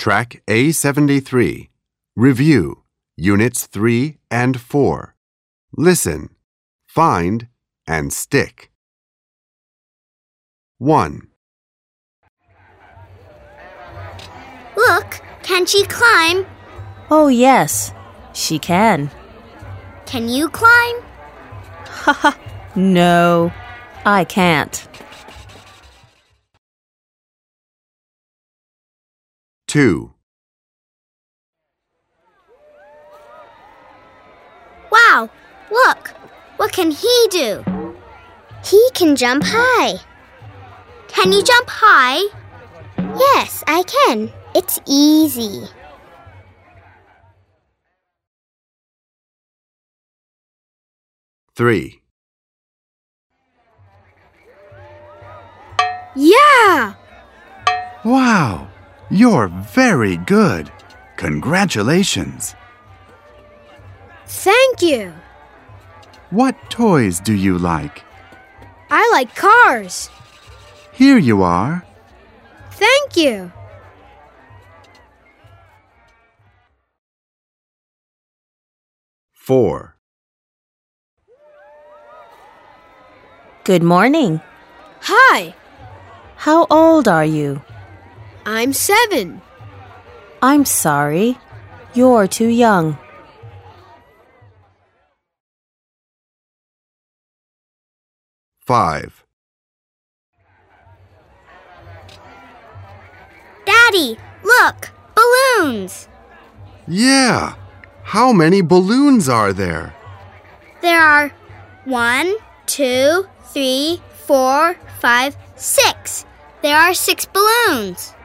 Track A73. Review, Units 3 and 4. Listen, find, and stick. 1. Look, can she climb? Oh, yes, she can. Can you climb? Haha, no, I can't. 2. Wow, look, what can he do? He can jump high. Can you jump high? Yes, I can. It's easy. 3. Yeah! Wow, you're very good. Congratulations. Thank you. What toys do you like? I like cars. Here you are. Thank you. 4. Good morning. Hi, How old are you? I'm 7. I'm sorry. You're too young. 5. Daddy, look, balloons. Yeah! How many balloons are there? There are 1, 2, 3, 4, 5, 6. There are 6 balloons.